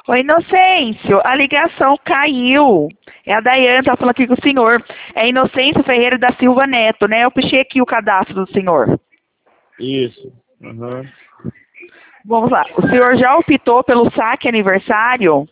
Oi, Inocêncio, a ligação caiu. É a Daiane, tá falando aqui com o senhor. É Inocêncio Ferreira da Silva Neto, né? Eu puxei aqui o cadastro do senhor. Isso. Uhum. Vamos lá. O senhor já optou pelo saque aniversário?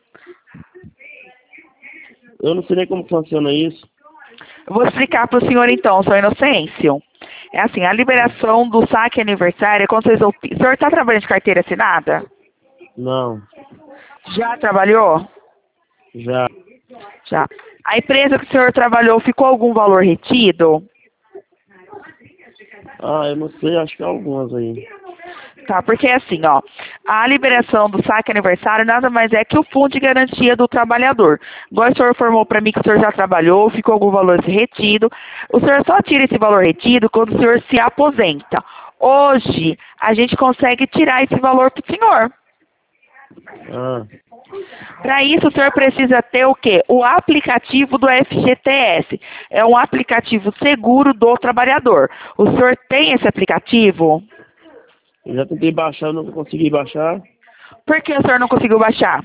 Eu não sei nem como funciona isso. Eu vou explicar para o senhor então, senhor Inocêncio. É assim, a liberação do saque aniversário é quando vocês optam. O senhor está trabalhando de carteira assinada? Não. Já trabalhou? Já. Já. A empresa que o senhor trabalhou, ficou algum valor retido? Ah, eu não sei, acho que algumas aí. Tá, porque é assim, ó, a liberação do saque aniversário nada mais é que o fundo de garantia do trabalhador. Igual o senhor informou para mim que o senhor já trabalhou, ficou algum valor retido. O senhor só tira esse valor retido quando o senhor se aposenta. Hoje, a gente consegue tirar esse valor para o senhor. Ah, Para isso, o senhor precisa ter o quê? O aplicativo do FGTS. É um aplicativo seguro do trabalhador. O senhor tem esse aplicativo? eu já tentei baixar, nunca consegui baixar. Por que o senhor não conseguiu baixar?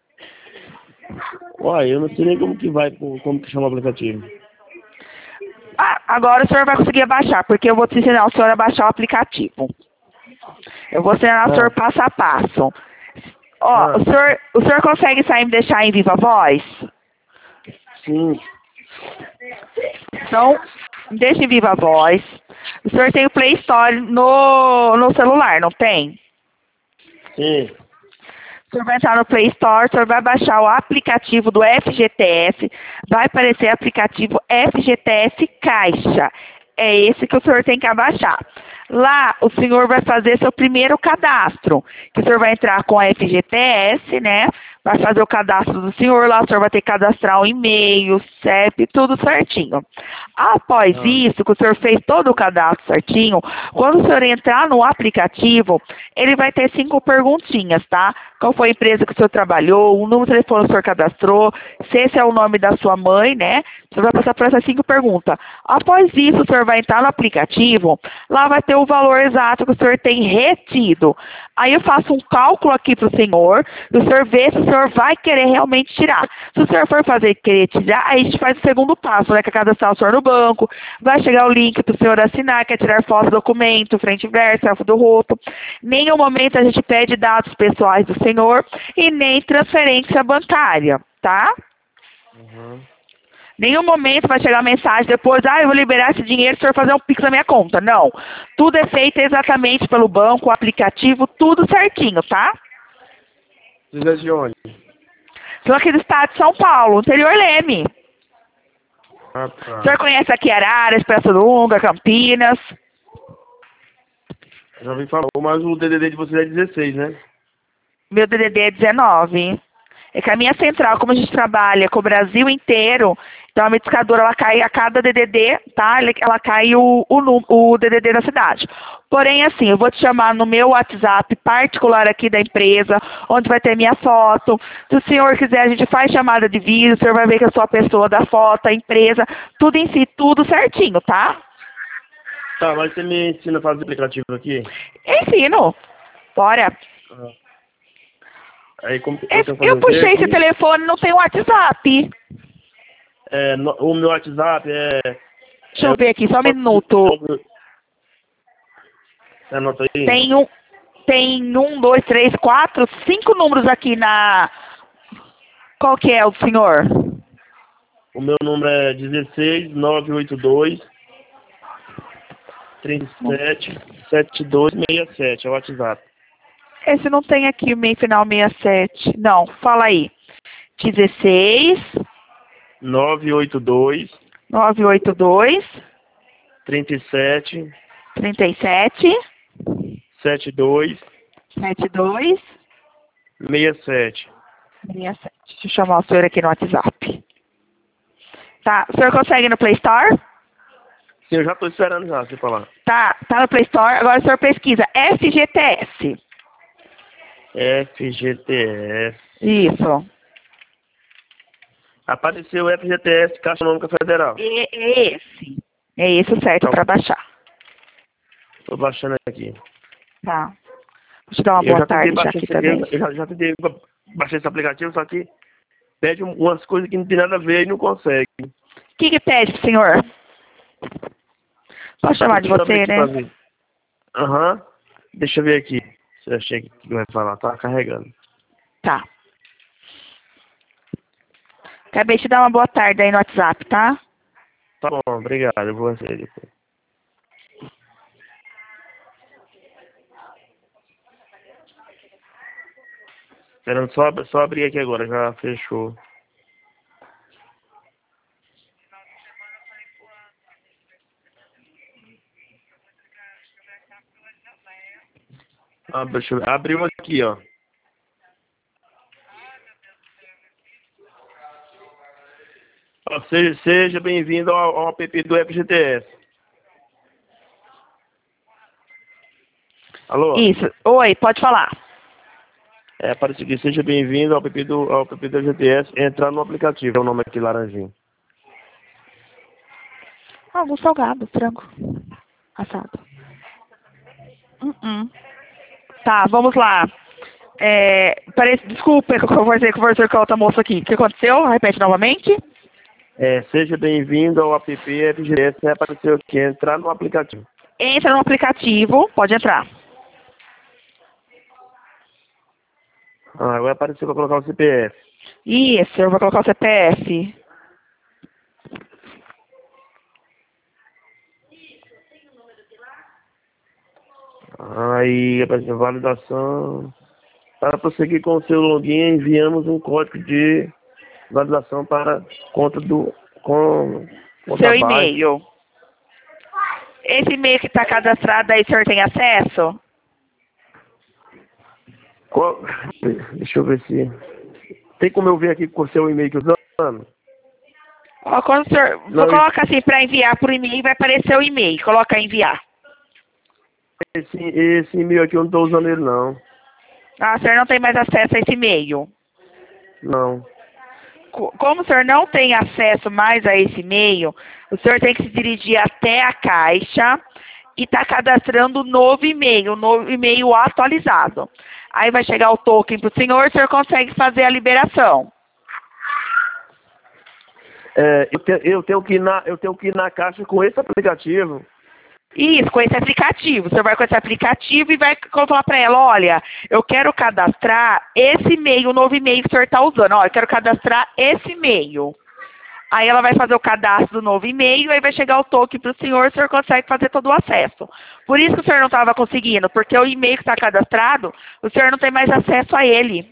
Uai, eu não sei nem como que vai, como que chama o aplicativo. Ah, agora o senhor vai conseguir baixar, porque eu vou te ensinar o senhor a baixar o aplicativo. Eu vou ensinar o senhor passo a passo. Ó, Ah, o senhor consegue sair e me deixar em viva voz? sim, Então, me deixa em viva voz. O senhor tem o Play Store no celular, não tem? sim. O senhor vai entrar no Play Store, o senhor vai baixar o aplicativo do FGTS, vai aparecer aplicativo FGTS Caixa. É esse que o senhor tem que abaixar. Lá, o senhor vai fazer seu primeiro cadastro, que o senhor vai entrar com a FGTS, né? Vai fazer o cadastro do senhor, lá o senhor vai ter que cadastrar o e-mail, CEP, tudo certinho. Após Ah, isso, que o senhor fez todo o cadastro certinho, quando o senhor entrar no aplicativo, ele vai ter 5 perguntinhas, tá? Qual foi a empresa que o senhor trabalhou, o número de telefone que o senhor cadastrou, se esse é o nome da sua mãe, né? O senhor vai passar por essas 5 perguntas. Após isso, o senhor vai entrar no aplicativo, lá vai ter o valor exato que o senhor tem retido. Aí eu faço um cálculo aqui para o senhor, e o senhor vê se o senhor vai querer realmente tirar. Se o senhor for querer tirar, aí a gente faz o segundo passo, né? Que é cadastrar o senhor no banco, vai chegar o link para o senhor assinar, que é tirar foto do documento, frente e verso, selfie do rosto. Nenhum momento a gente pede dados pessoais do senhor e nem transferência bancária, tá? uhum. Nenhum momento vai chegar a mensagem depois, eu vou liberar esse dinheiro se o senhor fazer um Pix na minha conta. Não. Tudo é feito exatamente pelo banco, o aplicativo, tudo certinho, tá? Vocês é de onde? Sou aqui do estado de São Paulo, interior Leme. Ah, O senhor tá. conhece aqui Araras, Pirassununga, Campinas? Já ouvi falar, mas o DDD de vocês é 16, né? Meu DDD é 19. É que a minha central, como a gente trabalha com o Brasil inteiro, então a medificadora ela cai a cada DDD, tá? Ela cai o DDD da cidade. Porém, assim, eu vou te chamar no meu WhatsApp particular aqui da empresa, onde vai ter minha foto. Se o senhor quiser, a gente faz chamada de vídeo, o senhor vai ver que eu sou a pessoa da foto, a empresa, tudo em si, tudo certinho, tá? Tá, mas você me ensina a fazer aplicativo aqui? Ensino. Bora. Ah. Aí como que eu tenho que fazer Eu o quê puxei esse aqui? telefone, não tem WhatsApp. O meu WhatsApp Deixa eu ver aqui, só um minuto. Você anota aí? Tem 1, 2, 3, 4, 5 números aqui na... Qual que é o do senhor? O meu número é 16 982 37 7267, é o WhatsApp. Esse não tem aqui o meio final 67. Não, fala aí. 16 982 982 37 37 72 72 67. 67. Deixa eu chamar o senhor aqui no WhatsApp. Tá, o senhor consegue ir no Play Store? Sim, eu já estou esperando já, você falar. Tá no Play Store. Agora o senhor pesquisa FGTS. FGTS. Isso. Apareceu o FGTS, Caixa Econômica Federal. É esse. É esse o certo Tá. para baixar. Tô baixando aqui. Tá. Deixa eu dar uma Eu boa já tentei tarde já baixar aqui isso aqui, também. eu já tentei baixar esse aplicativo, só que pede umas coisas que não tem nada a ver e não consegue. O que pede pro senhor? Posso chamar de você, né? Aham. Deixa eu ver aqui. Se eu achei que vai falar, tá carregando. Tá. Acabei de te dar uma boa tarde aí no WhatsApp, tá? Tá bom, obrigado. Eu vou receber depois. Esperando só abrir aqui agora, já fechou. Ah, deixa eu ver. Abriu aqui, ó. Ó, seja bem-vindo ao app do FGTS. Alô? Isso. Oi, pode falar. Aparece aqui, seja bem-vindo ao app do FGTS. Entrar no aplicativo. É o nome aqui, laranjinho. Algum salgado, frango assado. Tá, vamos lá. Desculpa que eu conversei com a outra moça aqui. O que aconteceu? Repete novamente. Seja bem-vindo ao app FGTS. Apareceu aqui, entrar no aplicativo. Entra no aplicativo, pode entrar. Agora apareceu para colocar o CPF. Isso, eu vou colocar o CPF. Aí apareceu validação. Para prosseguir com o seu login, enviamos um código de validação para conta seu e-mail. Esse e-mail que está cadastrado aí, o senhor tem acesso? Deixa eu ver se... Tem como eu ver aqui com o seu e-mail que eu estou usando? Ó, quando o senhor coloca assim para enviar por e-mail, vai aparecer o e-mail. Coloca enviar. Esse e-mail aqui eu não estou usando ele, não. Ah, o senhor não tem mais acesso a esse e-mail? Não. Como o senhor não tem acesso mais a esse e-mail, o senhor tem que se dirigir até a Caixa e tá cadastrando um novo e-mail atualizado. Aí vai chegar o token para o senhor consegue fazer a liberação. Eu tenho que ir na Caixa com esse aplicativo. Isso, com esse aplicativo. O senhor vai com esse aplicativo e vai falar para ela, olha, eu quero cadastrar esse e-mail, o novo e-mail que o senhor está usando. Olha, eu quero cadastrar esse e-mail. Aí ela vai fazer o cadastro do novo e-mail, aí vai chegar o token para o senhor consegue fazer todo o acesso. Por isso que o senhor não estava conseguindo, porque o e-mail que está cadastrado, o senhor não tem mais acesso a ele.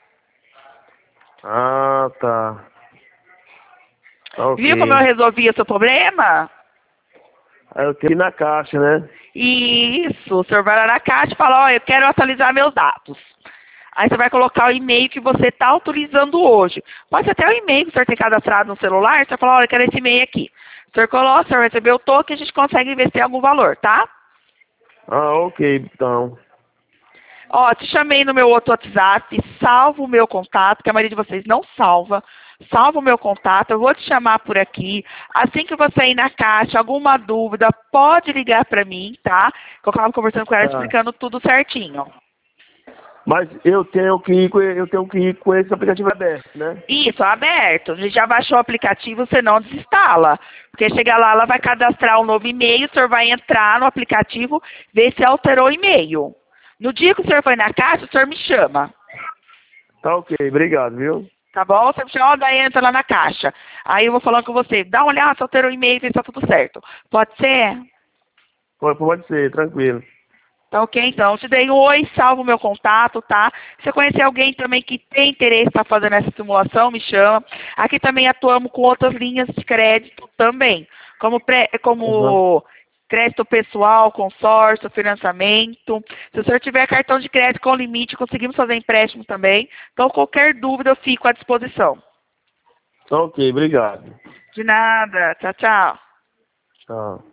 Ah, tá. Okay. Viu como eu resolvi o seu problema? Eu tenho que ir na Caixa, né? Isso, o senhor vai lá na Caixa e fala, ó, eu quero atualizar meus dados. Aí você vai colocar o e-mail que você está autorizando hoje. Pode ser até o e-mail que o senhor tem cadastrado no celular, você fala, olha, eu quero esse e-mail aqui. O senhor coloca, o senhor recebeu o token, a gente consegue investir em algum valor, tá? Ah, ok, então. Ó, te chamei no meu outro WhatsApp, salva o meu contato, que a maioria de vocês não salva. Salva o meu contato, eu vou te chamar por aqui. Assim que você ir na Caixa, alguma dúvida, pode ligar para mim, tá? Que eu estava conversando com ela, explicando tudo certinho. Mas eu tenho que ir com esse aplicativo aberto, né? Isso, aberto. A gente já baixou o aplicativo, você não desinstala. Porque chegar lá, ela vai cadastrar um novo e-mail, o senhor vai entrar no aplicativo, ver se alterou o e-mail. No dia que o senhor for na Caixa, o senhor me chama. Tá ok, obrigado, viu? Tá bom? Você me chama, daí entra lá na Caixa. Aí eu vou falando com você. Dá uma olhada, se alterou o e-mail, se está tudo certo. Pode ser? Pode ser, tranquilo. Tá ok, então. Eu te dei um oi, salva o meu contato, tá? Se você conhecer alguém também que tem interesse em estar fazendo essa simulação, me chama. Aqui também atuamos com outras linhas de crédito também. Como crédito pessoal, consórcio, financiamento. Se o senhor tiver cartão de crédito com limite, conseguimos fazer empréstimo também. Então, qualquer dúvida, eu fico à disposição. Ok, obrigado. De nada. Tchau, tchau. Tchau.